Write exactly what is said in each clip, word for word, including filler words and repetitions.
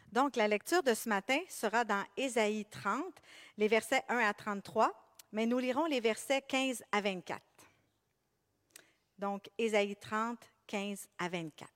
Donc, la lecture de ce matin sera dans Ésaïe trente, les versets un à trente-trois, mais nous lirons les versets quinze à vingt-quatre. Donc, Ésaïe trente, quinze à vingt-quatre.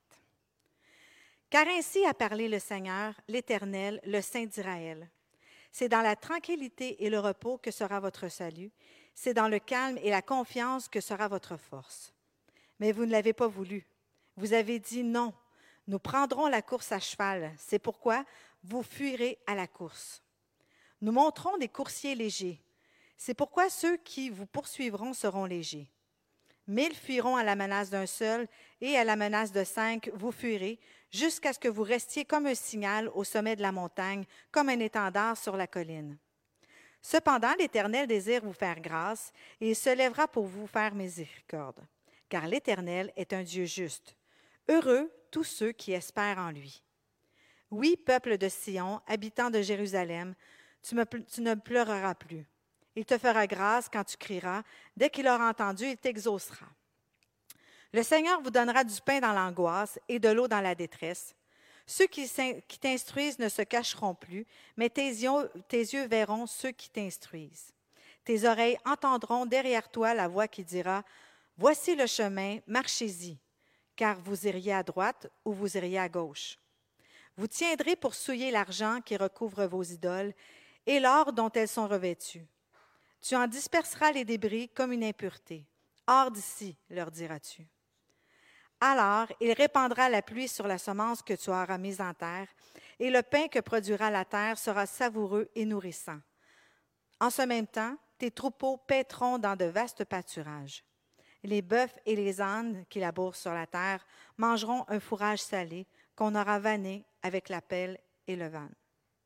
Car ainsi a parlé le Seigneur, l'Éternel, le Saint d'Israël. C'est dans la tranquillité et le repos que sera votre salut. C'est dans le calme et la confiance que sera votre force. Mais vous ne l'avez pas voulu. Vous avez dit non. Nous prendrons la course à cheval. C'est pourquoi vous fuirez à la course. Nous monterons des coursiers légers. C'est pourquoi ceux qui vous poursuivront seront légers. Mille fuiront à la menace d'un seul, et à la menace de cinq, vous fuirez, jusqu'à ce que vous restiez comme un signal au sommet de la montagne, comme un étendard sur la colline. Cependant, l'Éternel désire vous faire grâce, et il se lèvera pour vous faire miséricorde, car l'Éternel est un Dieu juste. Heureux tous ceux qui espèrent en lui. Oui, peuple de Sion, habitant de Jérusalem, tu, me, tu ne pleureras plus. Il te fera grâce quand tu crieras. Dès qu'il aura entendu, il t'exaucera. Le Seigneur vous donnera du pain dans l'angoisse et de l'eau dans la détresse. Ceux qui, qui t'instruisent ne se cacheront plus, mais tes yeux, tes yeux verront ceux qui t'instruisent. Tes oreilles entendront derrière toi la voix qui dira « Voici le chemin, marchez-y, car vous iriez à droite ou vous iriez à gauche. Vous tiendrez pour souiller l'argent qui recouvre vos idoles et l'or dont elles sont revêtues. Tu en disperseras les débris comme une impureté. Hors d'ici, leur diras-tu. Alors, il répandra la pluie sur la semence que tu auras mise en terre, et le pain que produira la terre sera savoureux et nourrissant. En ce même temps, tes troupeaux paîtront dans de vastes pâturages. Les bœufs et les ânes qui labourent sur la terre mangeront un fourrage salé qu'on aura vanné avec la pelle et le van.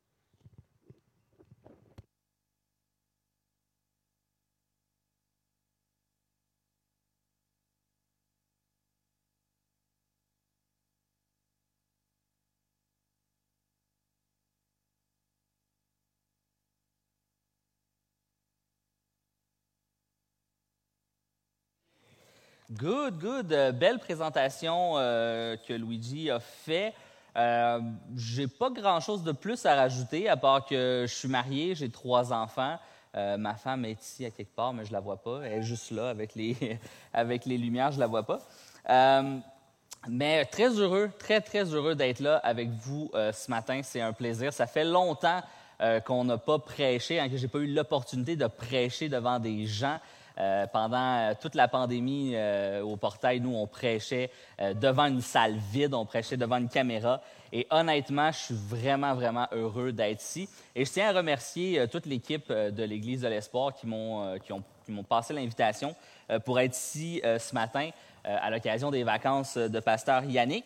Good, good. Euh, belle présentation euh, que Luigi a fait. Euh, j'ai pas grand-chose de plus à rajouter, à part que je suis marié, j'ai trois enfants. Euh, ma femme est ici à quelque part, mais je la vois pas. Elle est juste là avec les, avec les lumières, je la vois pas. Euh, mais très heureux, très, très heureux d'être là avec vous euh, ce matin. C'est un plaisir. Ça fait longtemps euh, qu'on n'a pas prêché, hein, que j'ai pas eu l'opportunité de prêcher devant des gens. Euh, pendant euh, toute la pandémie, euh, au portail, nous, on prêchait euh, devant une salle vide, on prêchait devant une caméra. Et honnêtement, je suis vraiment, vraiment heureux d'être ici. Et je tiens à remercier euh, toute l'équipe euh, de l'Église de l'Espoir qui m'ont, euh, qui ont, qui m'ont passé l'invitation euh, pour être ici euh, ce matin euh, à l'occasion des vacances de pasteur Yannick.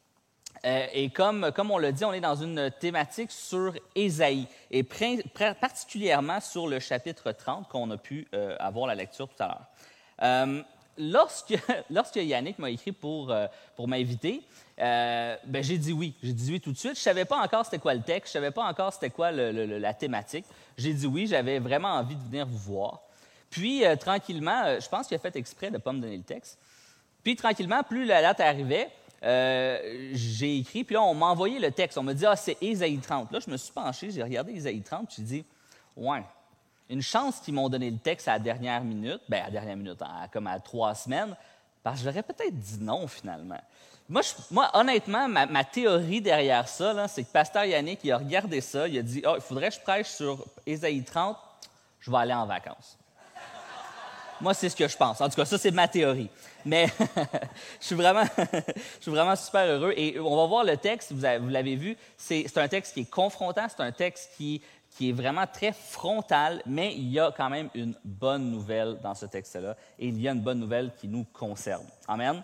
Euh, et comme, comme on l'a dit, on est dans une thématique sur Ésaïe, et pr- pr- particulièrement sur le chapitre trente qu'on a pu euh, avoir la lecture tout à l'heure. Euh, lorsque, lorsque Yannick m'a écrit pour, euh, pour m'inviter, euh, ben, j'ai dit oui. J'ai dit oui tout de suite. Je ne savais pas encore c'était quoi le texte, je ne savais pas encore c'était quoi le, le, la thématique. J'ai dit oui, j'avais vraiment envie de venir vous voir. Puis, euh, tranquillement, euh, je pense qu'il a fait exprès de ne pas me donner le texte. Puis, tranquillement, plus la date arrivait, Euh, j'ai écrit, puis là, on m'a envoyé le texte. On m'a dit, ah, c'est Ésaïe trente. Là, je me suis penché, j'ai regardé Ésaïe trente, puis j'ai dit, ouais, une chance qu'ils m'ont donné le texte à la dernière minute, bien, à la dernière minute, à, comme à trois semaines, parce que j'aurais peut-être dit non, finalement. Moi, je, moi honnêtement, ma, ma théorie derrière ça, là, c'est que Pasteur Yannick, il a regardé ça, il a dit, ah, oh, il faudrait que je prêche sur Ésaïe trente, je vais aller en vacances. Moi, c'est ce que je pense. En tout cas, ça, c'est ma théorie. Mais je suis vraiment, je suis vraiment super heureux. Et on va voir le texte, vous, avez, vous l'avez vu, c'est, c'est un texte qui est confrontant, c'est un texte qui, qui est vraiment très frontal, mais il y a quand même une bonne nouvelle dans ce texte-là. Et il y a une bonne nouvelle qui nous concerne. Amen?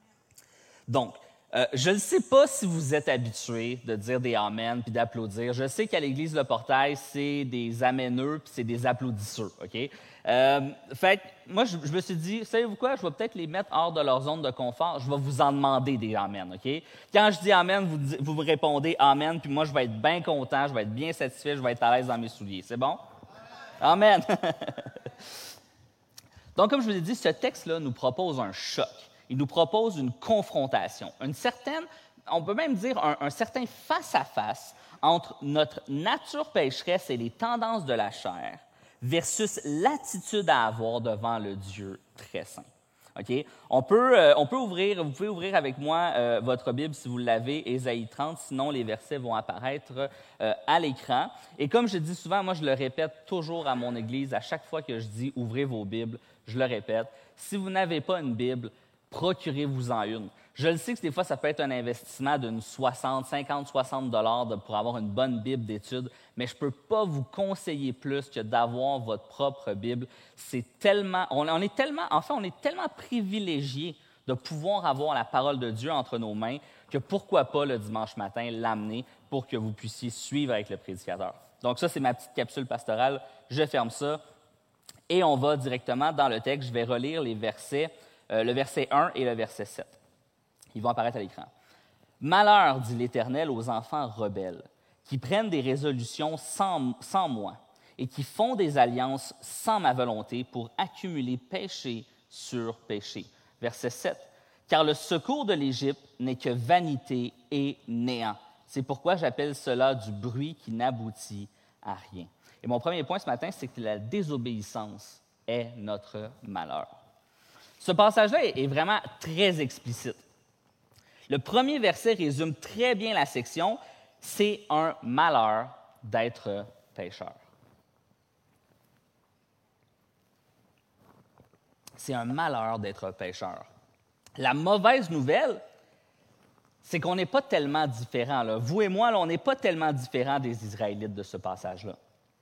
Donc, euh, je ne sais pas si vous êtes habitués de dire des amen puis d'applaudir. Je sais qu'à l'Église Le Portail, c'est des ameneux puis c'est des applaudisseurs, OK? Euh, fait moi, je, je me suis dit, savez-vous quoi? Je vais peut-être les mettre hors de leur zone de confort. Je vais vous en demander des amen, OK? Quand je dis amen, vous, vous me répondez amen, puis moi, je vais être bien content, je vais être bien satisfait, je vais être à l'aise dans mes souliers. C'est bon? Amen! Donc, comme je vous l'ai dit, ce texte-là nous propose un choc. Il nous propose une confrontation, une certaine, on peut même dire un, un certain face-à-face entre notre nature pécheresse et les tendances de la chair versus l'attitude à avoir devant le Dieu très saint. Okay? On peut, euh, on peut ouvrir, vous pouvez ouvrir avec moi euh, votre Bible si vous l'avez, Ésaïe trente, sinon les versets vont apparaître euh, à l'écran. Et comme je dis souvent, moi je le répète toujours à mon Église, à chaque fois que je dis « ouvrez vos Bibles », je le répète, si vous n'avez pas une Bible, procurez-vous-en une. Je le sais que des fois, ça peut être un investissement d'une soixante, cinquante, soixante dollars pour avoir une bonne Bible d'études, mais je ne peux pas vous conseiller plus que d'avoir votre propre Bible. C'est tellement, on, on est tellement, enfin, on est tellement privilégiés de pouvoir avoir la parole de Dieu entre nos mains que pourquoi pas le dimanche matin l'amener pour que vous puissiez suivre avec le prédicateur. Donc ça, c'est ma petite capsule pastorale. Je ferme ça et on va directement dans le texte. Je vais relire les versets, euh, le verset un et le verset sept. Ils vont apparaître à l'écran. « Malheur, dit l'Éternel, aux enfants rebelles, qui prennent des résolutions sans, sans moi et qui font des alliances sans ma volonté pour accumuler péché sur péché. » Verset sept. « Car le secours de l'Égypte n'est que vanité et néant. C'est pourquoi j'appelle cela du bruit qui n'aboutit à rien. » Et mon premier point ce matin, c'est que la désobéissance est notre malheur. Ce passage-là est vraiment très explicite. Le premier verset résume très bien la section. C'est un malheur d'être pécheur. C'est un malheur d'être pécheur. La mauvaise nouvelle, c'est qu'on n'est pas tellement différents. Là. Vous et moi, là, on n'est pas tellement différents des Israélites de ce passage-là.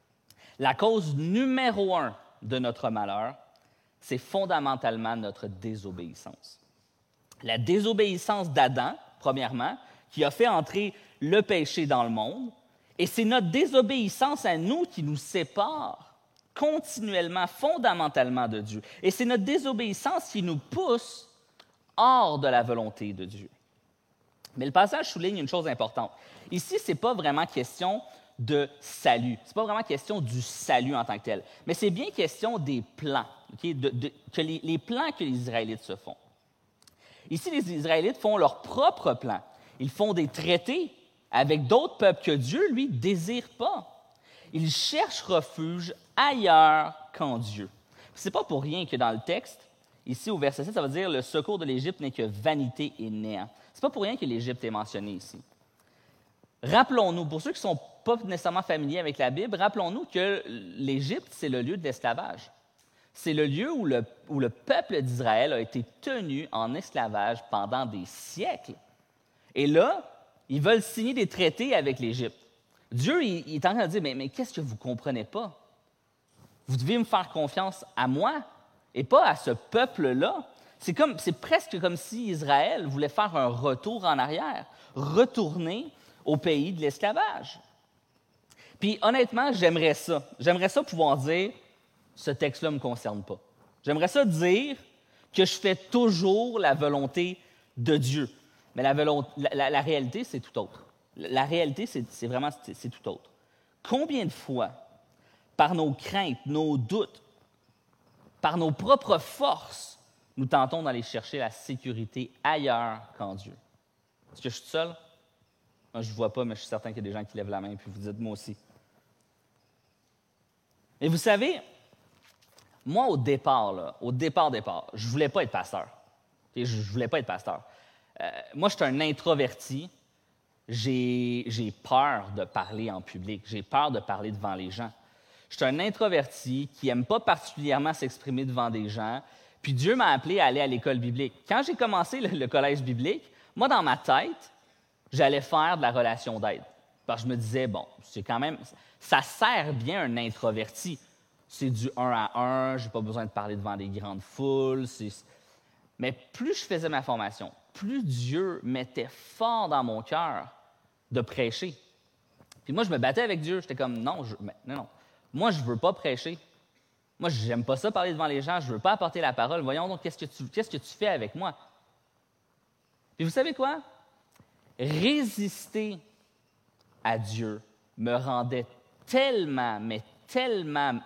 La cause numéro un de notre malheur, c'est fondamentalement notre désobéissance. La désobéissance d'Adam, premièrement, qui a fait entrer le péché dans le monde, et c'est notre désobéissance à nous qui nous sépare continuellement, fondamentalement de Dieu. Et c'est notre désobéissance qui nous pousse hors de la volonté de Dieu. Mais le passage souligne une chose importante. Ici, ce n'est pas vraiment question de salut. Ce n'est pas vraiment question du salut en tant que tel, mais c'est bien question des plans, okay? de, de, que les, les plans que les Israélites se font. Ici, les Israélites font leur propre plan. Ils font des traités avec d'autres peuples que Dieu, lui, ne désire pas. Ils cherchent refuge ailleurs qu'en Dieu. Ce n'est pas pour rien que dans le texte, ici au verset sept, ça veut dire « le secours de l'Égypte n'est que vanité et néant ». Ce n'est pas pour rien que l'Égypte est mentionné ici. Rappelons-nous, pour ceux qui ne sont pas nécessairement familiers avec la Bible, rappelons-nous que l'Égypte, c'est le lieu de l'esclavage. C'est le lieu où le, où le peuple d'Israël a été tenu en esclavage pendant des siècles. Et là, ils veulent signer des traités avec l'Égypte. Dieu, il, il est en train de dire, mais, mais qu'est-ce que vous ne comprenez pas? Vous devez me faire confiance à moi et pas à ce peuple-là. C'est, comme, c'est presque comme si Israël voulait faire un retour en arrière, retourner au pays de l'esclavage. Puis honnêtement, j'aimerais ça. J'aimerais ça pouvoir dire, ce texte-là ne me concerne pas. J'aimerais ça dire que je fais toujours la volonté de Dieu. Mais la, volonté, la, la, la réalité, c'est tout autre. La réalité, c'est, c'est vraiment c'est, c'est tout autre. Combien de fois, par nos craintes, nos doutes, par nos propres forces, nous tentons d'aller chercher la sécurité ailleurs qu'en Dieu? Est-ce que je suis seul? Moi, je ne vois pas, mais je suis certain qu'il y a des gens qui lèvent la main, puis vous dites, moi aussi. Et vous savez, moi, au départ, là, au départ, départ, je ne voulais pas être pasteur. Je ne voulais pas être pasteur. Euh, moi, je suis un introverti. J'ai, j'ai peur de parler en public. J'ai peur de parler devant les gens. Je suis un introverti qui n'aime pas particulièrement s'exprimer devant des gens. Puis Dieu m'a appelé à aller à l'école biblique. Quand j'ai commencé le, le collège biblique, moi, dans ma tête, j'allais faire de la relation d'aide. Parce que je me disais, bon, c'est quand même, ça sert bien un introverti. C'est du un à un, je n'ai pas besoin de parler devant des grandes foules. C'est... Mais plus je faisais ma formation, plus Dieu mettait fort dans mon cœur de prêcher. Puis moi, je me battais avec Dieu. J'étais comme, non, je, non, non. Moi, je ne veux pas prêcher. Moi, je n'aime pas ça parler devant les gens. Je ne veux pas apporter la parole. Voyons donc, qu'est-ce que tu, qu'est-ce que tu fais avec moi? Puis vous savez quoi? Résister à Dieu me rendait tellement, mais tellement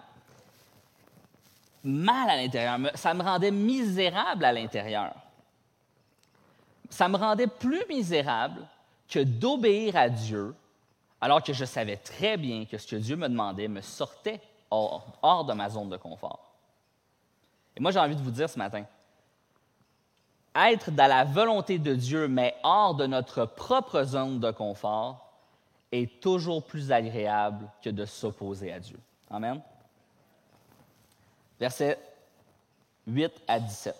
mal à l'intérieur. Ça me rendait misérable à l'intérieur. Ça me rendait plus misérable que d'obéir à Dieu alors que je savais très bien que ce que Dieu me demandait me sortait hors, hors de ma zone de confort. Et moi, j'ai envie de vous dire ce matin, être dans la volonté de Dieu, mais hors de notre propre zone de confort, est toujours plus agréable que de s'opposer à Dieu. Amen. Versets huit à dix-sept.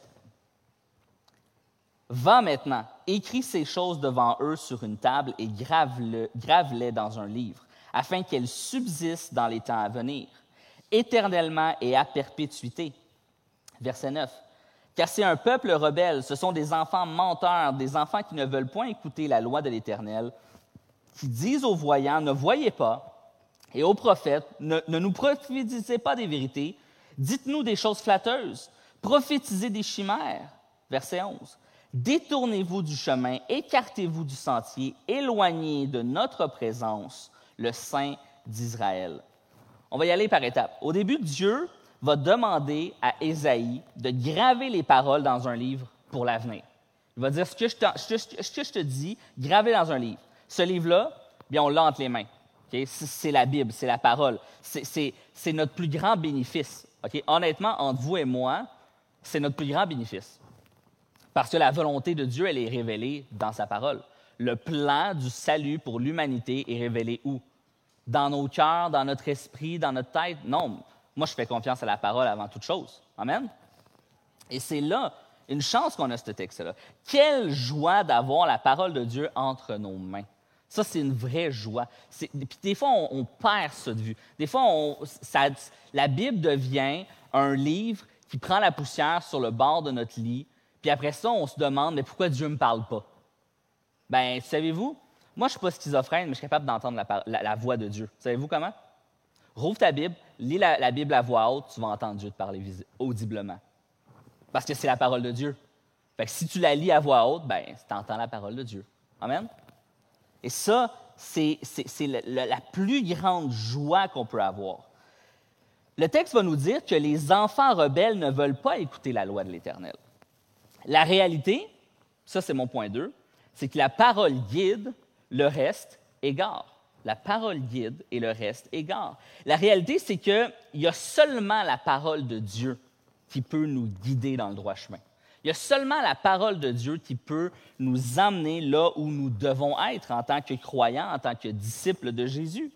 Va maintenant, écris ces choses devant eux sur une table et grave-le, grave-les dans un livre, afin qu'elles subsistent dans les temps à venir, éternellement et à perpétuité. Verset neuf. Car c'est un peuple rebelle, ce sont des enfants menteurs, des enfants qui ne veulent point écouter la loi de l'Éternel, qui disent aux voyants, ne voyez pas, et aux prophètes, ne, ne nous prophétisez pas des vérités, dites-nous des choses flatteuses, prophétisez des chimères. Verset onze. Détournez-vous du chemin, écartez-vous du sentier, éloignez de notre présence le Saint d'Israël. On va y aller par étapes. Au début, Dieu va demander à Ésaïe de graver les paroles dans un livre pour l'avenir. Il va dire, ce que je te, ce que je te dis, gravez dans un livre. Ce livre-là, bien, on l'a entre les mains. Okay? C'est la Bible, c'est la parole. C'est, c'est, c'est notre plus grand bénéfice. Okay? Honnêtement, entre vous et moi, c'est notre plus grand bénéfice. Parce que la volonté de Dieu, elle est révélée dans sa parole. Le plan du salut pour l'humanité est révélé où? Dans nos cœurs, dans notre esprit, dans notre tête? Non, moi, je fais confiance à la parole avant toute chose. Amen? Et c'est là, une chance qu'on a ce texte-là. Quelle joie d'avoir la parole de Dieu entre nos mains. Ça, c'est une vraie joie. C'est, puis des fois, on, on perd ça de vue. Des fois, on, ça, la Bible devient un livre qui prend la poussière sur le bord de notre lit. Puis après ça, on se demande, mais pourquoi Dieu ne me parle pas? Bien, savez-vous, moi, je ne suis pas schizophrène, mais je suis capable d'entendre la, la, la voix de Dieu. Savez-vous comment? Rouvre ta Bible, lis la, la Bible à voix haute, tu vas entendre Dieu te parler audiblement. Parce que c'est la parole de Dieu. Fait que si tu la lis à voix haute, bien, tu entends la parole de Dieu. Amen? Et ça, c'est, c'est, c'est le, le, la plus grande joie qu'on peut avoir. Le texte va nous dire que les enfants rebelles ne veulent pas écouter la loi de l'Éternel. La réalité, ça c'est mon point deux, c'est que la parole guide, le reste égare. La parole guide et le reste égare. La réalité, c'est qu'il y a seulement la parole de Dieu qui peut nous guider dans le droit chemin. Il y a seulement la parole de Dieu qui peut nous emmener là où nous devons être en tant que croyants, en tant que disciples de Jésus.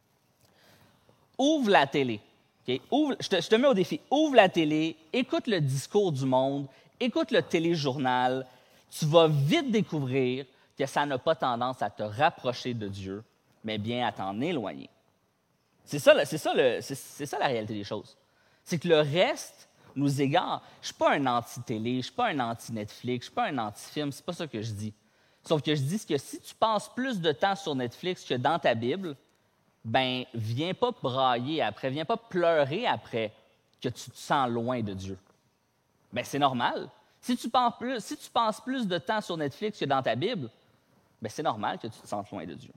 Ouvre la télé. Okay? Ouvre, je, te, je te mets au défi. Ouvre la télé, écoute le discours du monde, écoute le téléjournal. Tu vas vite découvrir que ça n'a pas tendance à te rapprocher de Dieu, mais bien à t'en éloigner. C'est ça, c'est ça, le, c'est, c'est ça la réalité des choses. C'est que le reste nous égare. Je ne suis pas un anti-télé, je ne suis pas un anti-Netflix, je ne suis pas un anti-film, c'est pas ça que je dis. Sauf que je dis que si tu passes plus de temps sur Netflix que dans ta Bible, ben viens pas brailler après, viens pas pleurer après que tu te sens loin de Dieu. Ben c'est normal. Si tu penses plus, si tu passes plus de temps sur Netflix que dans ta Bible, ben c'est normal que tu te sentes loin de Dieu.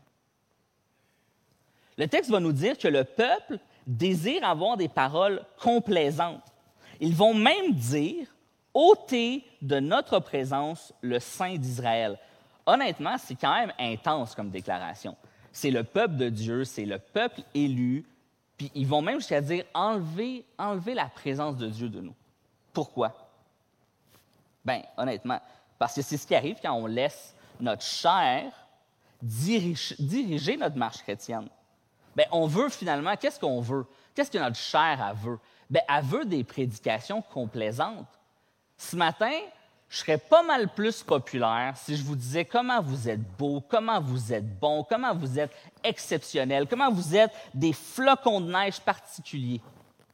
Le texte va nous dire que le peuple désire avoir des paroles complaisantes. Ils vont même dire « ôtez de notre présence le Saint d'Israël ». Honnêtement, c'est quand même intense comme déclaration. C'est le peuple de Dieu, c'est le peuple élu, puis ils vont même jusqu'à dire « enlevez, enlevez la présence de Dieu de nous ». Pourquoi? Bien, honnêtement, parce que c'est ce qui arrive quand on laisse notre chair dirige, diriger notre marche chrétienne. Bien, on veut finalement, qu'est-ce qu'on veut? Qu'est-ce que notre chair elle veut? Bien, elle veut des prédications complaisantes. Ce matin, je serais pas mal plus populaire si je vous disais comment vous êtes beau, comment vous êtes bon, comment vous êtes exceptionnel, comment vous êtes des flocons de neige particuliers.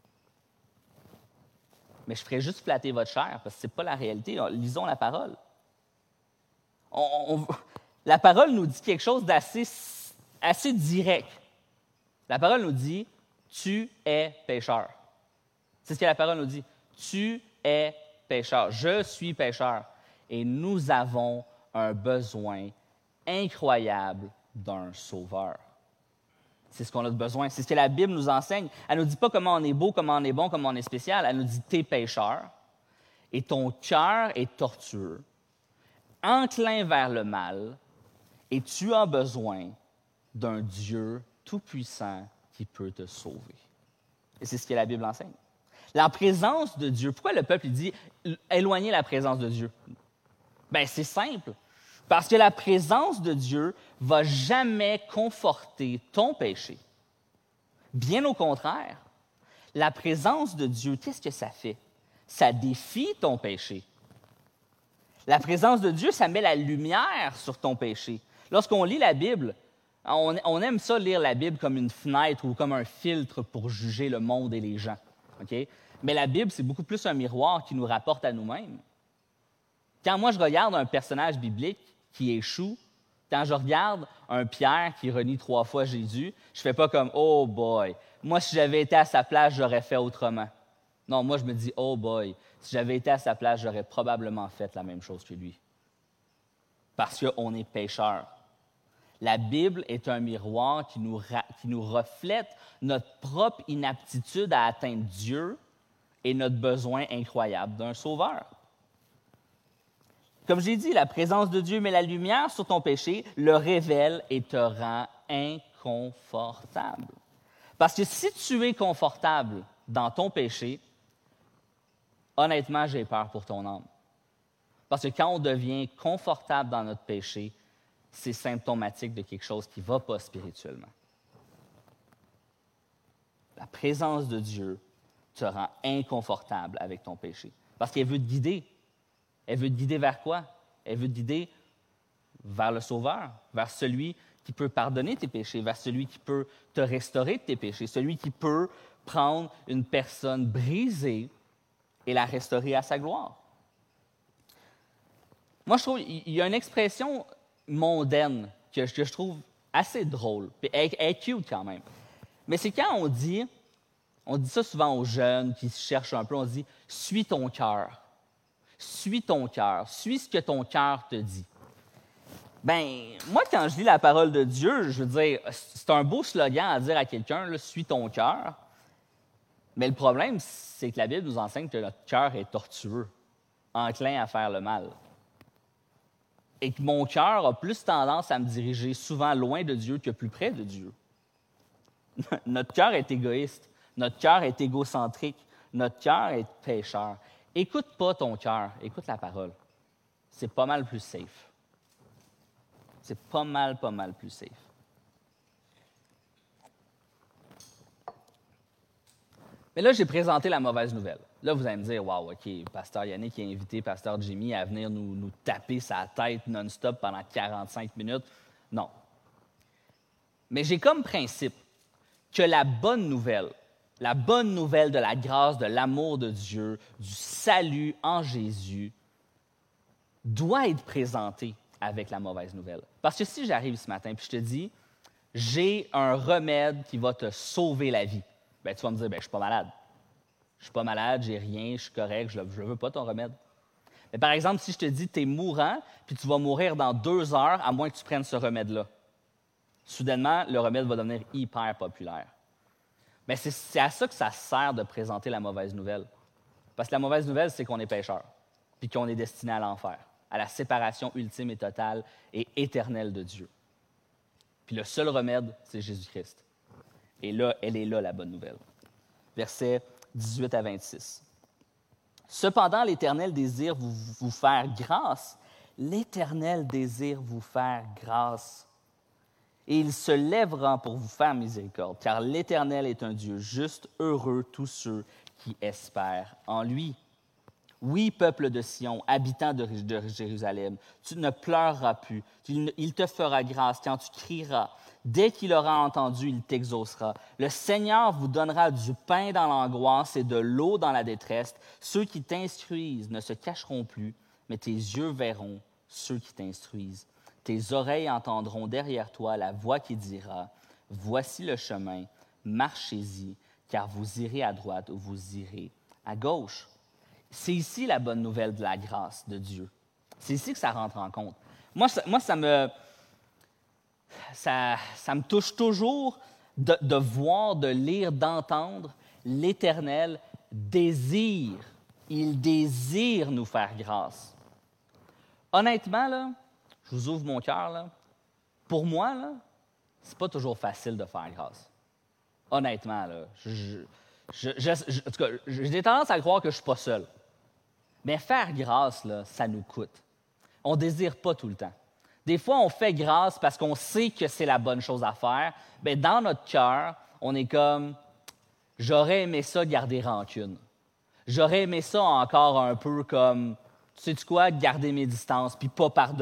Mais je ferais juste flatter votre chair, parce que ce n'est pas la réalité. Lisons la parole. On, on, la parole nous dit quelque chose d'assez assez direct. La parole nous dit « tu es pécheur ». C'est ce que la parole nous dit. « Tu es pécheur. Je suis pécheur. » Et nous avons un besoin incroyable d'un sauveur. C'est ce qu'on a besoin. C'est ce que la Bible nous enseigne. Elle ne nous dit pas comment on est beau, comment on est bon, comment on est spécial. Elle nous dit « t'es pécheur et ton cœur est tortueux, enclin vers le mal, et tu as besoin d'un Dieu tout-puissant qui peut te sauver. Et c'est ce que la Bible enseigne. La présence de Dieu. Pourquoi le peuple dit « éloignez la présence de Dieu » ? Bien, c'est simple. Parce que la présence de Dieu ne va jamais conforter ton péché. Bien au contraire, la présence de Dieu, qu'est-ce que ça fait? Ça défie ton péché. La présence de Dieu, ça met la lumière sur ton péché. Lorsqu'on lit la Bible, on, on aime ça lire la Bible comme une fenêtre ou comme un filtre pour juger le monde et les gens. Okay? Mais la Bible, c'est beaucoup plus un miroir qui nous rapporte à nous-mêmes. Quand moi, je regarde un personnage biblique qui échoue, quand je regarde un Pierre qui renie trois fois Jésus, je ne fais pas comme « Oh boy, moi, si j'avais été à sa place, j'aurais fait autrement. » Non, moi, je me dis « Oh boy, si j'avais été à sa place, j'aurais probablement fait la même chose que lui. » Parce qu'on est pécheurs. La Bible est un miroir qui nous, ra- qui nous reflète notre propre inaptitude à atteindre Dieu et notre besoin incroyable d'un sauveur. Comme j'ai dit, la présence de Dieu met la lumière sur ton péché, le révèle et te rend inconfortable. Parce que si tu es confortable dans ton péché, honnêtement, j'ai peur pour ton âme. Parce que quand on devient confortable dans notre péché, c'est symptomatique de quelque chose qui ne va pas spirituellement. La présence de Dieu te rend inconfortable avec ton péché. Parce qu'elle veut te guider. Elle veut te guider vers quoi? Elle veut te guider vers le Sauveur, vers celui qui peut pardonner tes péchés, vers celui qui peut te restaurer de tes péchés, celui qui peut prendre une personne brisée et la restaurer à sa gloire. Moi, je trouve qu'il y a une expression mondaine que, que je trouve assez drôle, puis elle, elle est cute quand même. Mais c'est quand on dit, on dit ça souvent aux jeunes qui se cherchent un peu, on dit « suis ton cœur ». Suis ton cœur, suis ce que ton cœur te dit. Bien, moi, quand je lis la parole de Dieu, je veux dire, c'est un beau slogan à dire à quelqu'un, là, suis ton cœur. Mais le problème, c'est que la Bible nous enseigne que notre cœur est tortueux, enclin à faire le mal. Et que mon cœur a plus tendance à me diriger souvent loin de Dieu que plus près de Dieu. Notre cœur est égoïste, notre cœur est égocentrique, notre cœur est pécheur. Écoute pas ton cœur, écoute la parole. C'est pas mal plus safe. C'est pas mal, pas mal plus safe. Mais là, j'ai présenté la mauvaise nouvelle. Là, vous allez me dire, « Wow, OK, Pasteur Yannick a invité Pasteur Jimmy à venir nous, nous taper sa tête non-stop pendant quarante-cinq minutes. » Non. Mais j'ai comme principe que la bonne nouvelle, la bonne nouvelle de la grâce, de l'amour de Dieu, du salut en Jésus, doit être présentée avec la mauvaise nouvelle. Parce que si j'arrive ce matin et je te dis, j'ai un remède qui va te sauver la vie, bien, tu vas me dire, bien, je ne suis pas malade. Je ne suis pas malade, j'ai rien, je suis correct, je ne veux pas ton remède. Mais par exemple, si je te dis, tu es mourant, puis tu vas mourir dans deux heures, à moins que tu prennes ce remède-là, soudainement, le remède va devenir hyper populaire. Mais c'est, c'est à ça que ça sert de présenter la mauvaise nouvelle. Parce que la mauvaise nouvelle, c'est qu'on est pécheur, puis qu'on est destiné à l'enfer, à la séparation ultime et totale et éternelle de Dieu. Puis le seul remède, c'est Jésus-Christ. Et là, elle est là, la bonne nouvelle. Versets dix-huit à vingt-six. « Cependant, l'Éternel désire vous, vous faire grâce. L'Éternel désire vous faire grâce. Et il se lèvera pour vous faire miséricorde, car l'Éternel est un Dieu juste, heureux tous ceux qui espèrent en lui. Oui, peuple de Sion, habitant de, de Jérusalem, tu ne pleureras plus, tu, il te fera grâce quand tu crieras. Dès qu'il aura entendu, il t'exaucera. Le Seigneur vous donnera du pain dans l'angoisse et de l'eau dans la détresse. Ceux qui t'instruisent ne se cacheront plus, mais tes yeux verront ceux qui t'instruisent. Tes oreilles entendront derrière toi la voix qui dira, « Voici le chemin, marchez-y, car vous irez à droite ou vous irez à gauche. » C'est ici la bonne nouvelle de la grâce de Dieu. C'est ici que ça rentre en compte. Moi, ça, moi, ça me... Ça, ça me touche toujours de, de voir, de lire, d'entendre l'Éternel désire, il désire nous faire grâce. Honnêtement, là, je vous ouvre mon cœur, là, pour moi, là, c'est pas toujours facile de faire grâce. Honnêtement, là, je, je, je, je, je, en tout cas, j'ai tendance à croire que je suis pas seul. Mais faire grâce, là, ça nous coûte. On ne désire pas tout le temps. Des fois, on fait grâce parce qu'on sait que c'est la bonne chose à faire. Bien, dans notre cœur, on est comme « j'aurais aimé ça garder rancune. J'aurais aimé ça encore un peu comme, tu sais-tu quoi, garder mes distances puis pas pardonner. »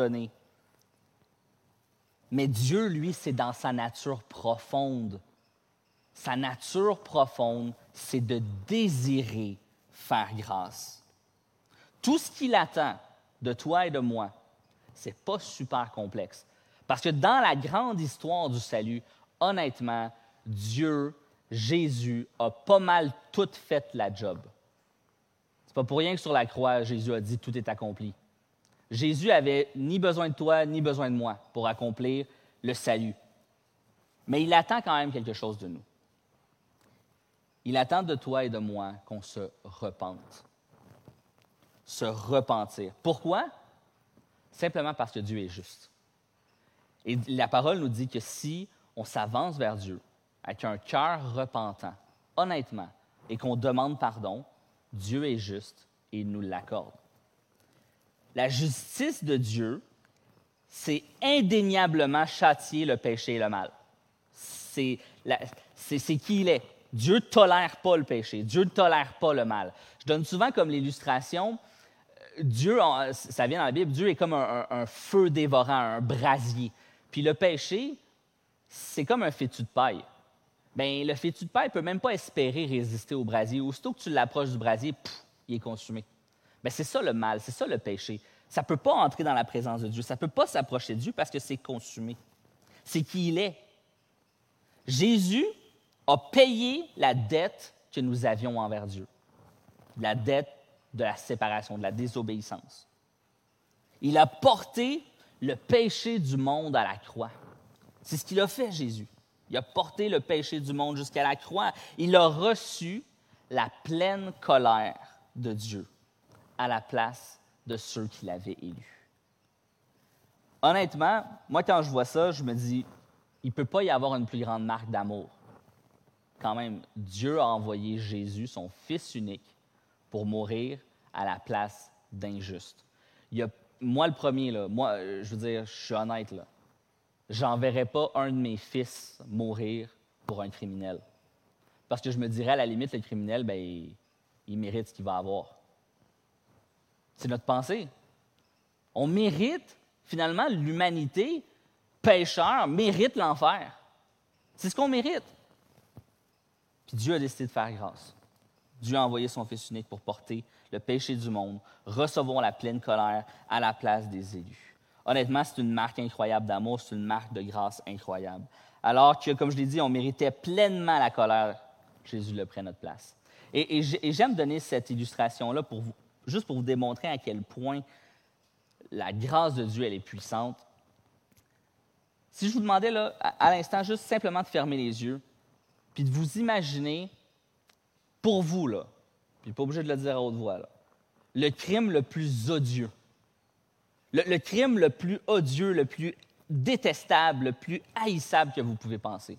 Mais Dieu, lui, c'est dans sa nature profonde. Sa nature profonde, c'est de désirer faire grâce. Tout ce qu'il attend de toi et de moi, c'est pas super complexe. Parce que dans la grande histoire du salut, honnêtement, Dieu, Jésus, a pas mal tout fait la job. C'est pas pour rien que sur la croix, Jésus a dit « tout est accompli ». Jésus avait ni besoin de toi, ni besoin de moi pour accomplir le salut. Mais il attend quand même quelque chose de nous. Il attend de toi et de moi qu'on se repente. Se repentir. Pourquoi? Simplement parce que Dieu est juste. Et la parole nous dit que si on s'avance vers Dieu avec un cœur repentant, honnêtement, et qu'on demande pardon, Dieu est juste et il nous l'accorde. La justice de Dieu, c'est indéniablement châtier le péché et le mal. C'est, la, c'est, c'est qui il est. Dieu ne tolère pas le péché. Dieu ne tolère pas le mal. Je donne souvent comme l'illustration, Dieu, ça vient dans la Bible, Dieu est comme un, un, un feu dévorant, un brasier. Puis le péché, c'est comme un fétu de paille. Bien, le fétu de paille ne peut même pas espérer résister au brasier. Aussitôt que tu l'approches du brasier, pff, il est consumé. Bien, c'est ça le mal, c'est ça le péché. Ça ne peut pas entrer dans la présence de Dieu. Ça ne peut pas s'approcher de Dieu parce que c'est consumé. C'est qui il est. Jésus a payé la dette que nous avions envers Dieu. La dette de la séparation, de la désobéissance. Il a porté le péché du monde à la croix. C'est ce qu'il a fait, Jésus. Il a porté le péché du monde jusqu'à la croix. Il a reçu la pleine colère de Dieu à la place de ceux qui l'avaient élu. Honnêtement, moi, quand je vois ça, je me dis, il ne peut pas y avoir une plus grande marque d'amour. Quand même, Dieu a envoyé Jésus, son Fils unique, pour mourir à la place d'injustes. Il y a, moi, le premier, là, moi, je veux dire, je suis honnête, là, j'enverrais pas un de mes fils mourir pour un criminel. Parce que je me dirais, à la limite, le criminel, ben, il, il mérite ce qu'il va avoir. C'est notre pensée. On mérite, finalement, l'humanité, pécheur, mérite l'enfer. C'est ce qu'on mérite. Puis Dieu a décidé de faire grâce. Dieu a envoyé son Fils unique pour porter le péché du monde. Recevons la pleine colère à la place des élus. Honnêtement, c'est une marque incroyable d'amour, c'est une marque de grâce incroyable. Alors que, comme je l'ai dit, on méritait pleinement la colère, Jésus le prit à notre place. Et, et, et j'aime donner cette illustration-là pour vous, juste pour vous démontrer à quel point la grâce de Dieu, elle est puissante. Si je vous demandais, là, à, à l'instant, juste simplement de fermer les yeux, puis de vous imaginer, pour vous, là, puis pas obligé de le dire à haute voix, là, le crime le plus odieux, le, le crime le plus odieux, le plus détestable, le plus haïssable que vous pouvez penser.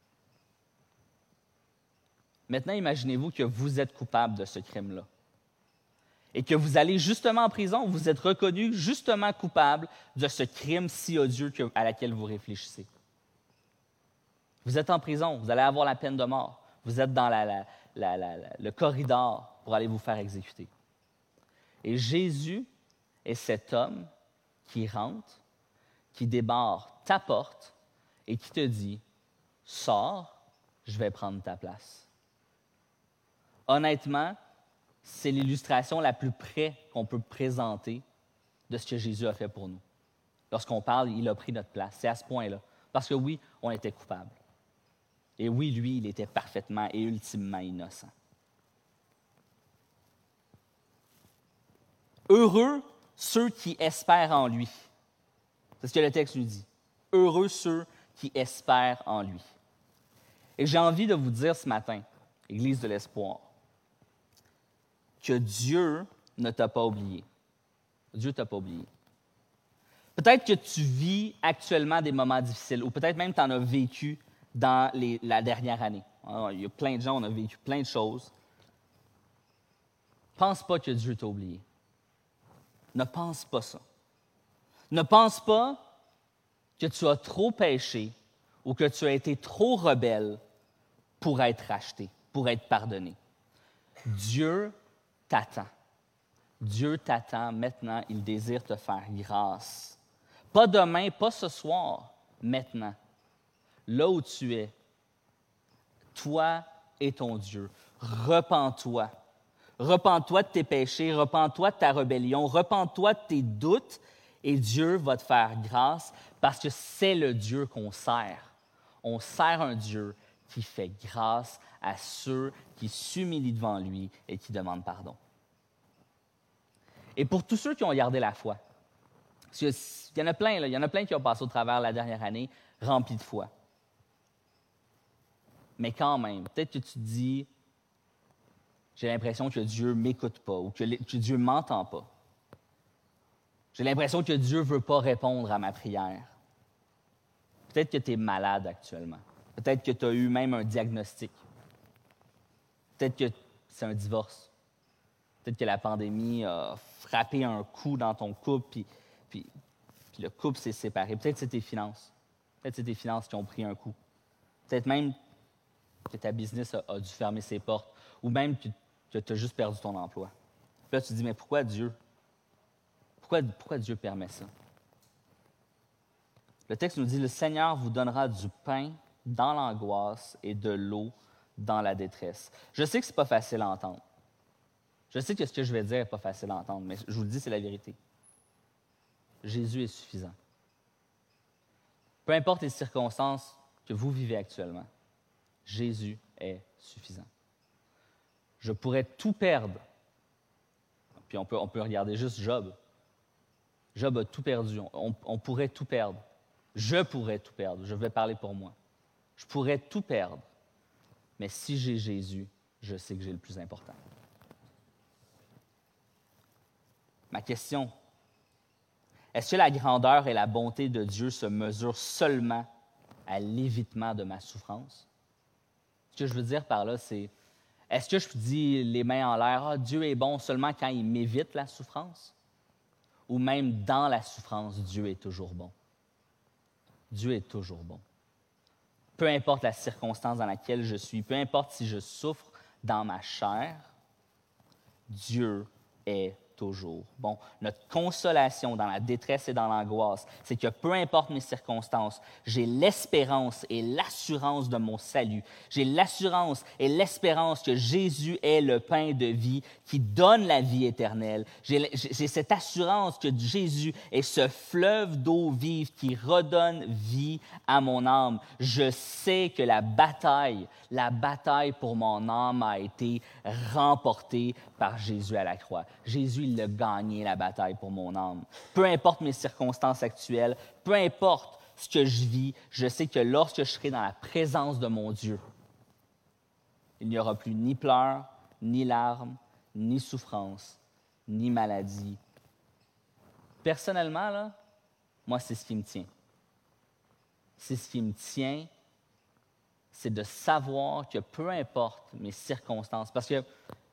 Maintenant, imaginez-vous que vous êtes coupable de ce crime-là et que vous allez justement en prison, vous êtes reconnu justement coupable de ce crime si odieux que, à laquelle vous réfléchissez. Vous êtes en prison, vous allez avoir la peine de mort. Vous êtes dans la, la, la, la, la, le corridor pour aller vous faire exécuter. Et Jésus est cet homme qui rentre, qui débarre ta porte et qui te dit « Sors, je vais prendre ta place ». Honnêtement, c'est l'illustration la plus près qu'on peut présenter de ce que Jésus a fait pour nous. Lorsqu'on parle, il a pris notre place. C'est à ce point-là. Parce que oui, on était coupable. Et oui, lui, il était parfaitement et ultimement innocent. Heureux ceux qui espèrent en lui. C'est ce que le texte nous dit. Heureux ceux qui espèrent en lui. Et j'ai envie de vous dire ce matin, Église de l'Espoir, que Dieu ne t'a pas oublié. Dieu ne t'a pas oublié. Peut-être que tu vis actuellement des moments difficiles, ou peut-être même tu en as vécu dans les, la dernière année. Alors, il y a plein de gens, on a vécu plein de choses. Pense pas que Dieu t'a oublié. Ne pense pas ça. Ne pense pas que tu as trop péché ou que tu as été trop rebelle pour être racheté, pour être pardonné. Dieu t'attend. Dieu t'attend maintenant, il désire te faire grâce. Pas demain, pas ce soir, maintenant. Là où tu es, toi et ton Dieu, repens-toi. Repens-toi de tes péchés, repens-toi de ta rébellion, repens-toi de tes doutes et Dieu va te faire grâce parce que c'est le Dieu qu'on sert. On sert un Dieu qui fait grâce à ceux qui s'humilient devant lui et qui demandent pardon. Et pour tous ceux qui ont gardé la foi, parce qu'il y en a plein, là, il y en a plein qui ont passé au travers la dernière année remplis de foi. Mais quand même, peut-être que tu te dis, j'ai l'impression que Dieu ne m'écoute pas ou que, que Dieu ne m'entend pas. J'ai l'impression que Dieu ne veut pas répondre à ma prière. Peut-être que tu es malade actuellement. Peut-être que tu as eu même un diagnostic. Peut-être que c'est un divorce. Peut-être que la pandémie a frappé un coup dans ton couple, puis, puis, puis le couple s'est séparé. Peut-être que c'est tes finances. Peut-être que c'est tes finances qui ont pris un coup. Peut-être même que ta business a, a dû fermer ses portes, ou même que, que tu as juste perdu ton emploi. Puis là, tu te dis, mais pourquoi Dieu? Pourquoi, pourquoi Dieu permet ça? Le texte nous dit, « Le Seigneur vous donnera du pain dans l'angoisse et de l'eau dans la détresse. » Je sais que ce n'est pas facile à entendre. Je sais que ce que je vais dire n'est pas facile à entendre, mais je vous le dis, c'est la vérité. Jésus est suffisant. Peu importe les circonstances que vous vivez actuellement, Jésus est suffisant. Je pourrais tout perdre. Puis on peut, on peut regarder juste Job. Job a tout perdu. On, on pourrait tout perdre. Je pourrais tout perdre. Je vais parler pour moi. Je pourrais tout perdre. Mais si j'ai Jésus, je sais que j'ai le plus important. Ma question, est-ce que la grandeur et la bonté de Dieu se mesurent seulement à l'évitement de ma souffrance? Ce que je veux dire par là, c'est, est-ce que je dis les mains en l'air, « Ah, Dieu est bon seulement quand il m'évite la souffrance? » Ou même dans la souffrance, Dieu est toujours bon? Dieu est toujours bon. Peu importe la circonstance dans laquelle je suis, peu importe si je souffre dans ma chair, Dieu est toujours bon. Notre consolation dans la détresse et dans l'angoisse, c'est que peu importe mes circonstances, j'ai l'espérance et l'assurance de mon salut. J'ai l'assurance et l'espérance que Jésus est le pain de vie qui donne la vie éternelle. J'ai, j'ai cette assurance que Jésus est ce fleuve d'eau vive qui redonne vie à mon âme. Je sais que la bataille, la bataille pour mon âme a été remportée par Jésus à la croix. Jésus, il a gagné la bataille pour mon âme. Peu importe mes circonstances actuelles, peu importe ce que je vis, je sais que lorsque je serai dans la présence de mon Dieu, il n'y aura plus ni pleurs, ni larmes, ni souffrance, ni maladie. Personnellement, là, moi, c'est ce qui me tient. C'est ce qui me tient, c'est de savoir que peu importe mes circonstances, parce que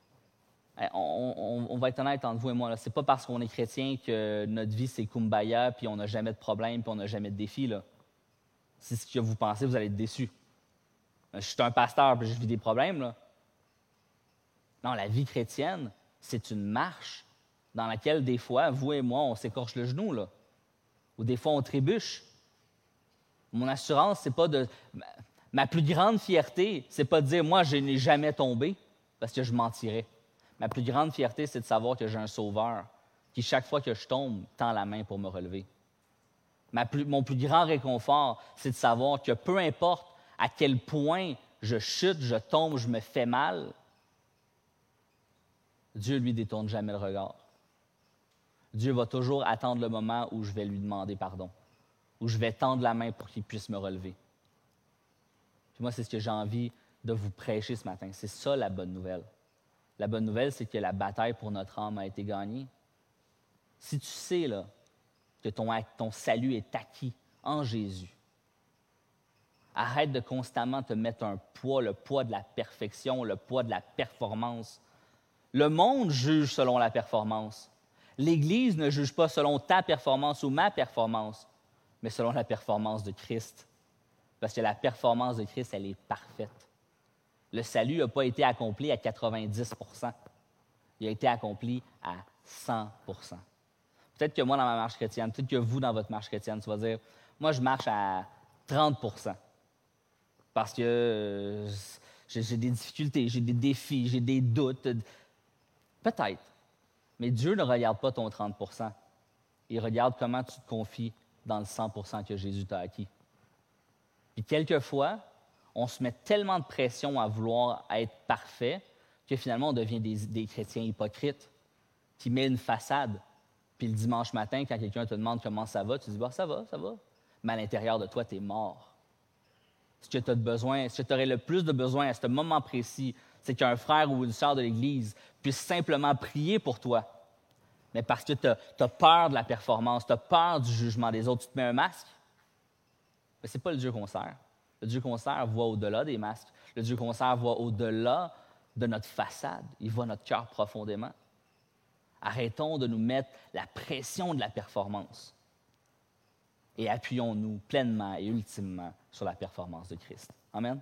On, on, on va être honnête entre vous et moi, ce n'est pas parce qu'on est chrétien que notre vie, c'est kumbaya, puis on n'a jamais de problème, puis on n'a jamais de défis. Là. Si c'est ce que vous pensez, vous allez être déçus. Je suis un pasteur, puis je vis des problèmes. Là. Non, la vie chrétienne, c'est une marche dans laquelle, des fois, vous et moi, on s'écorche le genou, là. Ou des fois, on trébuche. Mon assurance, c'est pas de... Ma plus grande fierté, c'est pas de dire, moi, je n'ai jamais tombé, parce que je mentirais. Ma plus grande fierté, c'est de savoir que j'ai un sauveur qui, chaque fois que je tombe, tend la main pour me relever. Ma plus, mon plus grand réconfort, c'est de savoir que peu importe à quel point je chute, je tombe, je me fais mal, Dieu, lui, détourne jamais le regard. Dieu va toujours attendre le moment où je vais lui demander pardon, où je vais tendre la main pour qu'il puisse me relever. Puis moi, c'est ce que j'ai envie de vous prêcher ce matin. C'est ça la bonne nouvelle. La bonne nouvelle, c'est que la bataille pour notre âme a été gagnée. Si tu sais là, que ton, ton salut est acquis en Jésus. Arrête de constamment te mettre un poids, le poids de la perfection, le poids de la performance. Le monde juge selon la performance. L'Église ne juge pas selon ta performance ou ma performance, mais selon la performance de Christ. Parce que la performance de Christ, elle est parfaite. Le salut n'a pas été accompli à quatre-vingt-dix pour cent. Il a été accompli à cent pour cent. Peut-être que moi, dans ma marche chrétienne, peut-être que vous, dans votre marche chrétienne, tu vas dire, moi, je marche à trente pour cent. Parce que euh, j'ai, j'ai des difficultés, j'ai des défis, j'ai des doutes. Peut-être. Mais Dieu ne regarde pas ton trente pour cent. Il regarde comment tu te confies dans le cent pour cent que Jésus t'a acquis. Puis quelquefois, on se met tellement de pression à vouloir être parfait que finalement, on devient des, des chrétiens hypocrites qui mettent une façade. Puis le dimanche matin, quand quelqu'un te demande comment ça va, tu dis bah, « ça va, ça va ». Mais à l'intérieur de toi, tu es mort. Ce que tu as besoin, ce que tu aurais le plus de besoin à ce moment précis, c'est qu'un frère ou une sœur de l'Église puisse simplement prier pour toi. Mais parce que tu as peur de la performance, tu as peur du jugement des autres, tu te mets un masque. Mais ce n'est pas le Dieu qu'on sert. Le Dieu qu'on sert voit au-delà des masques. Le Dieu qu'on sert voit au-delà de notre façade. Il voit notre cœur profondément. Arrêtons de nous mettre la pression de la performance et appuyons-nous pleinement et ultimement sur la performance de Christ. Amen.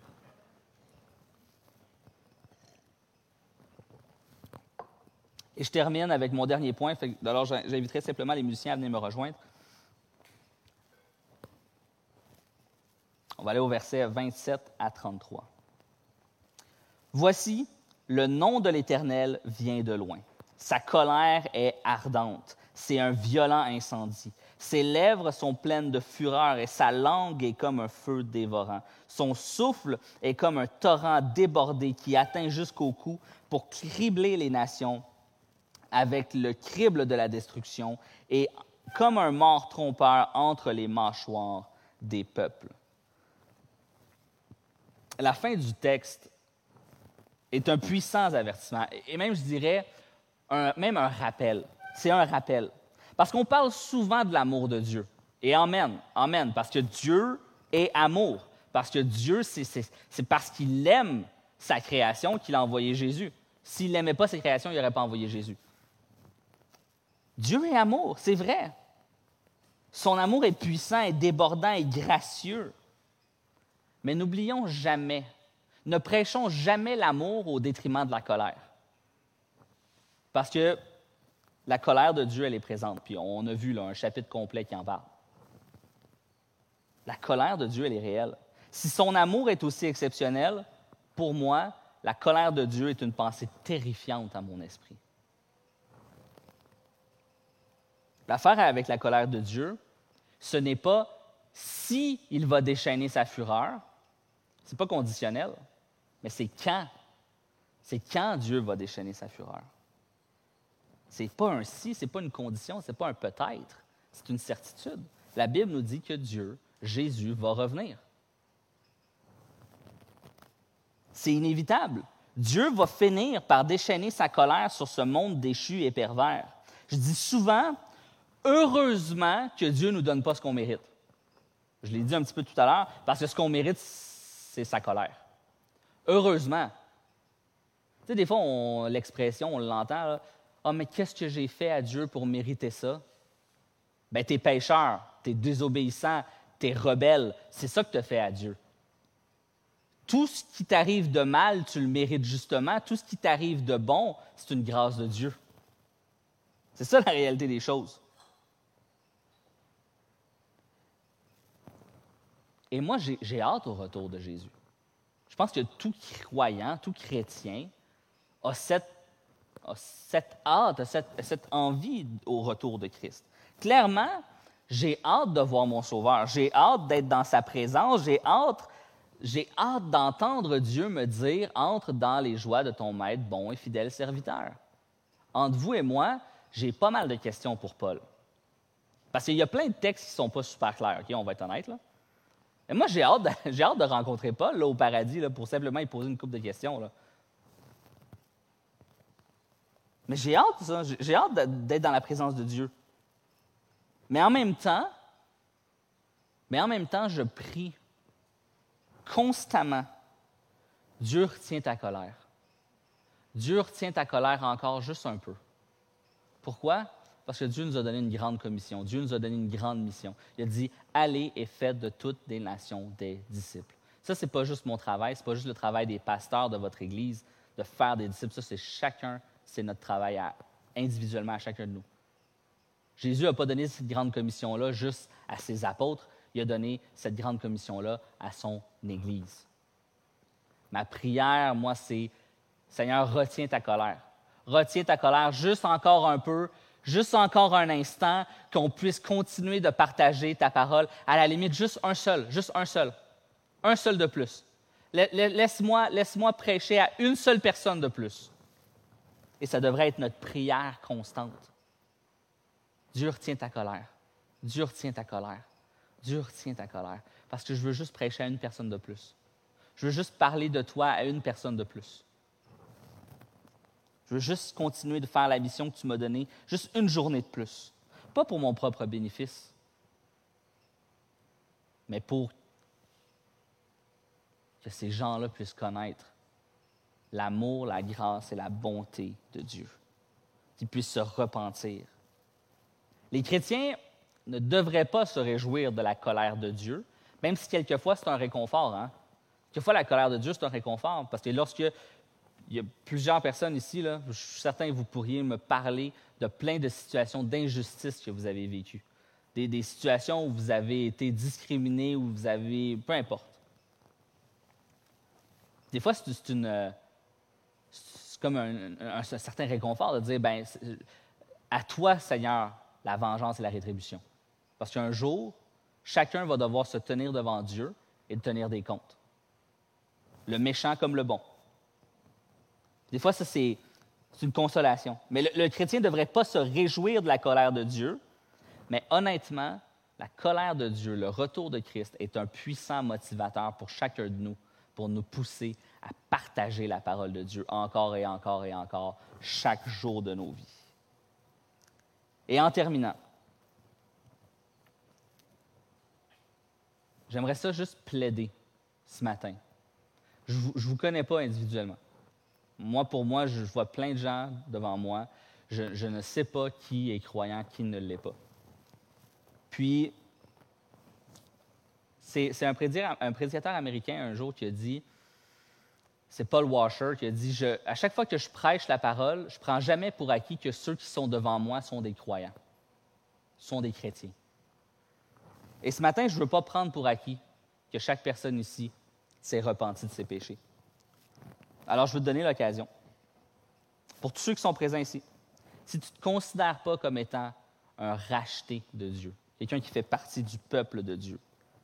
Et je termine avec mon dernier point. Alors, j'inviterai simplement les musiciens à venir me rejoindre. On va aller au verset vingt-sept à trente-trois. « Voici, le nom de l'Éternel vient de loin. Sa colère est ardente. C'est un violent incendie. Ses lèvres sont pleines de fureur et sa langue est comme un feu dévorant. Son souffle est comme un torrent débordé qui atteint jusqu'au cou pour cribler les nations avec le crible de la destruction et comme un mort trompeur entre les mâchoires des peuples. » La fin du texte est un puissant avertissement et même, je dirais, un, même un rappel. C'est un rappel. Parce qu'on parle souvent de l'amour de Dieu. Et amen, amen, parce que Dieu est amour. Parce que Dieu, c'est, c'est, c'est parce qu'il aime sa création qu'il a envoyé Jésus. S'il n'aimait pas sa création, il n'aurait pas envoyé Jésus. Dieu est amour, c'est vrai. Son amour est puissant, est débordant et gracieux. Mais n'oublions jamais, ne prêchons jamais l'amour au détriment de la colère. Parce que la colère de Dieu, elle est présente. Puis on a vu là, un chapitre complet qui en parle. La colère de Dieu, elle est réelle. Si son amour est aussi exceptionnel, pour moi, la colère de Dieu est une pensée terrifiante à mon esprit. L'affaire avec la colère de Dieu, ce n'est pas si il va déchaîner sa fureur, ce n'est pas conditionnel, mais c'est quand. C'est quand Dieu va déchaîner sa fureur. Ce n'est pas un si, ce n'est pas une condition, ce n'est pas un peut-être, c'est une certitude. La Bible nous dit que Dieu, Jésus, va revenir. C'est inévitable. Dieu va finir par déchaîner sa colère sur ce monde déchu et pervers. Je dis souvent, heureusement que Dieu ne nous donne pas ce qu'on mérite. Je l'ai dit un petit peu tout à l'heure, parce que ce qu'on mérite, c'est sa colère. Heureusement. Tu sais, des fois, on, l'expression, on l'entend, là, « Ah, mais qu'est-ce que j'ai fait à Dieu pour mériter ça? » Bien, t'es pécheur, t'es désobéissant, t'es rebelle. C'est ça que tu as fait à Dieu. Tout ce qui t'arrive de mal, tu le mérites justement. Tout ce qui t'arrive de bon, c'est une grâce de Dieu. C'est ça la réalité des choses. Et moi, j'ai, j'ai hâte au retour de Jésus. Je pense que tout croyant, tout chrétien a cette, a cette hâte, a cette, cette envie au retour de Christ. Clairement, j'ai hâte de voir mon Sauveur. J'ai hâte d'être dans sa présence. J'ai hâte, j'ai hâte d'entendre Dieu me dire « Entre dans les joies de ton maître, bon et fidèle serviteur ». Entre vous et moi, j'ai pas mal de questions pour Paul. Parce qu'il y a plein de textes qui ne sont pas super clairs. Okay, on va être honnête, là. Et moi, j'ai hâte, de, j'ai hâte de rencontrer Paul là, au paradis là, pour simplement lui poser une couple de questions. Là. Mais j'ai hâte, ça. J'ai hâte d'être dans la présence de Dieu. Mais en même temps, mais en même temps, je prie constamment. Dieu retient ta colère. Dieu retient ta colère encore juste un peu. Pourquoi? Parce que Dieu nous a donné une grande commission. Dieu nous a donné une grande mission. Il a dit, allez et faites de toutes les nations des disciples. Ça, ce n'est pas juste mon travail, ce n'est pas juste le travail des pasteurs de votre Église, de faire des disciples. Ça, c'est chacun, c'est notre travail à, individuellement à chacun de nous. Jésus n'a pas donné cette grande commission-là juste à ses apôtres, il a donné cette grande commission-là à son Église. Ma prière, moi, c'est, Seigneur, retiens ta colère. Retiens ta colère juste encore un peu, juste encore un instant, qu'on puisse continuer de partager ta parole. À la limite, juste un seul, juste un seul. Un seul de plus. Laisse-moi, laisse-moi prêcher à une seule personne de plus. Et ça devrait être notre prière constante. Dieu retient ta colère. Dieu retient ta colère. Dieu retient ta colère. Parce que je veux juste prêcher à une personne de plus. Je veux juste parler de toi à une personne de plus. Je veux juste continuer de faire la mission que tu m'as donnée, juste une journée de plus. Pas pour mon propre bénéfice, mais pour que ces gens-là puissent connaître l'amour, la grâce et la bonté de Dieu, qu'ils puissent se repentir. Les chrétiens ne devraient pas se réjouir de la colère de Dieu, même si quelquefois c'est un réconfort. Hein? Quelquefois, la colère de Dieu, c'est un réconfort, parce que lorsque il y a plusieurs personnes ici, là, je suis certain que vous pourriez me parler de plein de situations d'injustice que vous avez vécues. Des, des situations où vous avez été discriminé, où vous avez... peu importe. Des fois, c'est, c'est, une, c'est comme un, un, un certain réconfort de dire, bien, à toi, Seigneur, la vengeance et la rétribution. Parce qu'un jour, chacun va devoir se tenir devant Dieu et de tenir des comptes. Le méchant comme le bon. Des fois, ça, c'est, c'est une consolation. Mais le, le chrétien ne devrait pas se réjouir de la colère de Dieu, mais honnêtement, la colère de Dieu, le retour de Christ, est un puissant motivateur pour chacun de nous, pour nous pousser à partager la parole de Dieu encore et encore et encore, chaque jour de nos vies. Et en terminant, j'aimerais ça juste plaider ce matin. Je ne vous, je vous connais pas individuellement. Moi, pour moi, je vois plein de gens devant moi. Je, je ne sais pas qui est croyant, qui ne l'est pas. Puis, c'est, c'est un, prédicateur, un prédicateur américain un jour qui a dit, c'est Paul Washer qui a dit, je, à chaque fois que je prêche la parole, je ne prends jamais pour acquis que ceux qui sont devant moi sont des croyants, sont des chrétiens. Et ce matin, je ne veux pas prendre pour acquis que chaque personne ici s'est repentie de ses péchés. Alors, je veux te donner l'occasion. Pour tous ceux qui sont présents ici, si tu ne te considères pas comme étant un racheté de Dieu, quelqu'un qui fait partie du peuple de Dieu,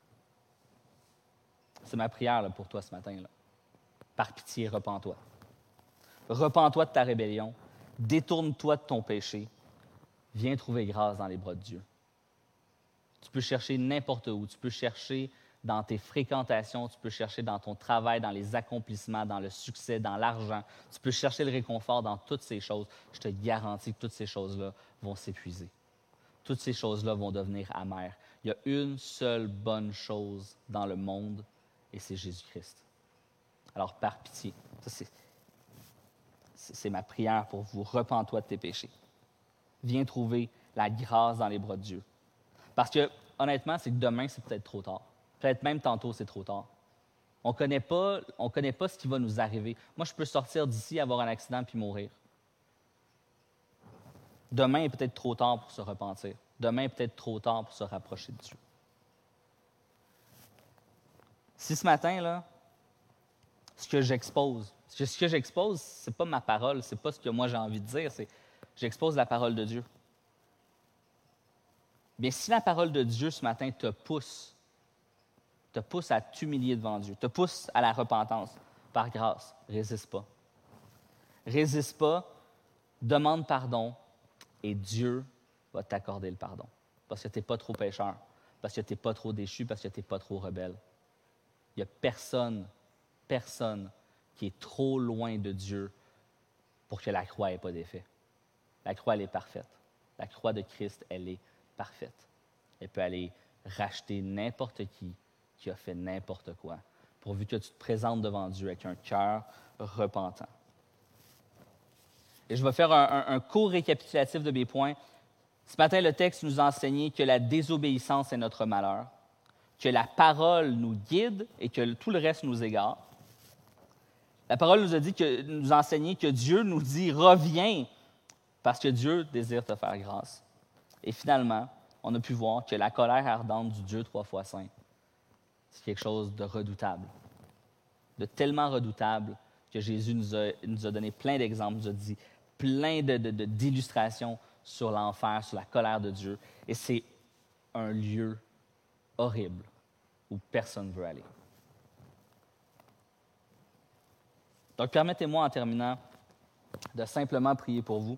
c'est ma prière là, pour toi ce matin. Là. Par pitié, repens-toi. Repens-toi de ta rébellion. Détourne-toi de ton péché. Viens trouver grâce dans les bras de Dieu. Tu peux chercher n'importe où. Tu peux chercher dans tes fréquentations, tu peux chercher dans ton travail, dans les accomplissements, dans le succès, dans l'argent. Tu peux chercher le réconfort dans toutes ces choses. Je te garantis que toutes ces choses-là vont s'épuiser. Toutes ces choses-là vont devenir amères. Il y a une seule bonne chose dans le monde, et c'est Jésus-Christ. Alors, par pitié, ça c'est, c'est ma prière pour vous. Repens-toi de tes péchés. Viens trouver la grâce dans les bras de Dieu. Parce que, honnêtement, c'est que demain, c'est peut-être trop tard. Peut-être même tantôt, c'est trop tard. On ne connaît pas, on connaît pas ce qui va nous arriver. Moi, je peux sortir d'ici, avoir un accident puis mourir. Demain est peut-être trop tard pour se repentir. Demain est peut-être trop tard pour se rapprocher de Dieu. Si ce matin, là, ce que j'expose, ce que j'expose, ce n'est pas ma parole, ce n'est pas ce que moi j'ai envie de dire, c'est j'expose la parole de Dieu. Bien, si la parole de Dieu ce matin te pousse, te pousse à t'humilier devant Dieu, te pousse à la repentance, par grâce, résiste pas. Résiste pas, demande pardon, et Dieu va t'accorder le pardon. Parce que tu n'es pas trop pécheur, parce que tu n'es pas trop déchu, parce que tu n'es pas trop rebelle. Il n'y a personne, personne qui est trop loin de Dieu pour que la croix n'ait pas d'effet. La croix, elle est parfaite. La croix de Christ, elle est parfaite. elle peut aller racheter n'importe qui qui a fait n'importe quoi, pourvu que tu te présentes devant Dieu avec un cœur repentant. Et je vais faire un, un, un court récapitulatif de mes points. Ce matin, le texte nous a enseigné que la désobéissance est notre malheur, que la parole nous guide et que tout le reste nous égare. La parole nous a dit que, nous a enseigné que Dieu nous dit « reviens » parce que Dieu désire te faire grâce. Et finalement, on a pu voir que la colère ardente du Dieu trois fois saint, c'est quelque chose de redoutable, de tellement redoutable que Jésus nous a, nous a donné plein d'exemples, nous a dit plein de, de, de, d'illustrations sur l'enfer, sur la colère de Dieu. Et c'est un lieu horrible où personne ne veut aller. Donc, permettez-moi, en terminant, de simplement prier pour vous.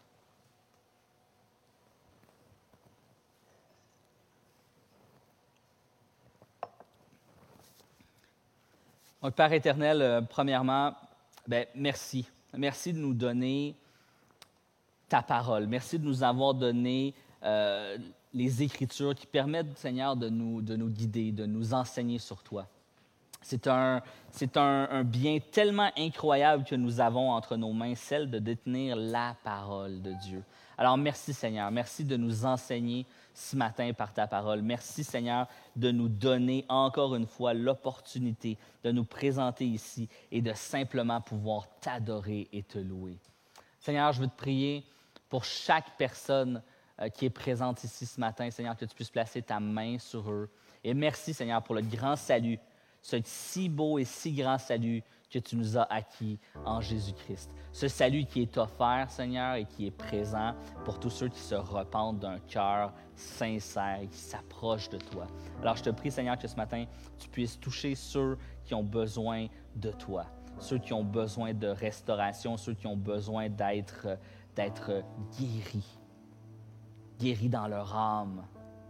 Donc, Père éternel, euh, premièrement, ben, merci. Merci de nous donner ta parole. Merci de nous avoir donné euh, les Écritures qui permettent, Seigneur, de nous, de nous guider, de nous enseigner sur toi. C'est un, c'est un, un bien tellement incroyable que nous avons entre nos mains, celle de détenir la parole de Dieu. Alors, merci Seigneur. Merci de nous enseigner ce matin par ta parole. Merci Seigneur de nous donner encore une fois l'opportunité de nous présenter ici et de simplement pouvoir t'adorer et te louer. Seigneur, je veux te prier pour chaque personne euh, qui est présente ici ce matin, Seigneur, que tu puisses placer ta main sur eux. Et merci Seigneur pour le grand salut, ce si beau et si grand salut que tu nous as acquis en Jésus-Christ. Ce salut qui est offert, Seigneur, et qui est présent pour tous ceux qui se repentent d'un cœur sincère et qui s'approchent de toi. Alors, je te prie, Seigneur, que ce matin, tu puisses toucher ceux qui ont besoin de toi, ceux qui ont besoin de restauration, ceux qui ont besoin d'être, d'être guéris, guéris dans leur âme,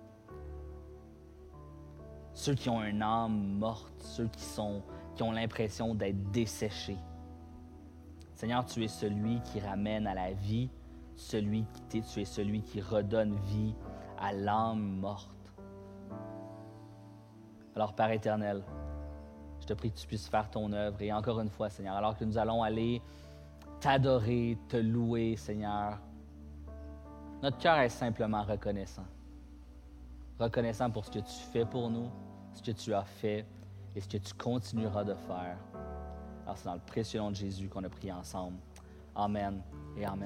ceux qui ont une âme morte, ceux qui, sont, qui ont l'impression d'être desséchés. Seigneur, tu es celui qui ramène à la vie, celui qui, tu es celui qui redonne vie à l'âme morte. Alors, Père éternel, je te prie que tu puisses faire ton œuvre. Et encore une fois, Seigneur, alors que nous allons aller t'adorer, te louer, Seigneur, notre cœur est simplement reconnaissant. Reconnaissant pour ce que tu fais pour nous, ce que tu as fait et ce que tu continueras de faire. Alors, c'est dans le précieux nom de Jésus qu'on a prié ensemble. Amen et amen.